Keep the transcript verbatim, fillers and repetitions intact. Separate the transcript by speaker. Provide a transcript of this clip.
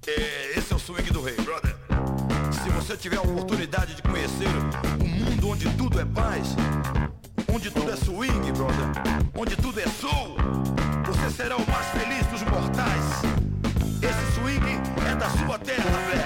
Speaker 1: É, esse é o swing do rei, brother. Se você tiver a oportunidade de conhecer um mundo onde tudo é paz, onde tudo é swing, brother, onde tudo é soul, você será o mais feliz dos mortais. Esse swing é da sua terra, velho.